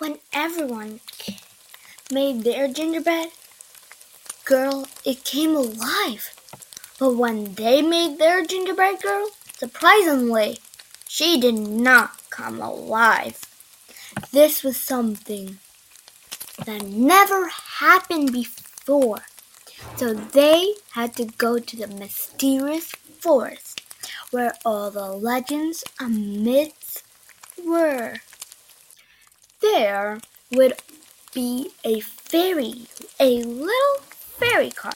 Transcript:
When everyone made their gingerbread girl, it came alive. But when they made their gingerbread girl, surprisingly, she did not come alive. This was something that never happened before. So they had to go to the mysterious forest where all the legends and myths were. There would be a little fairy car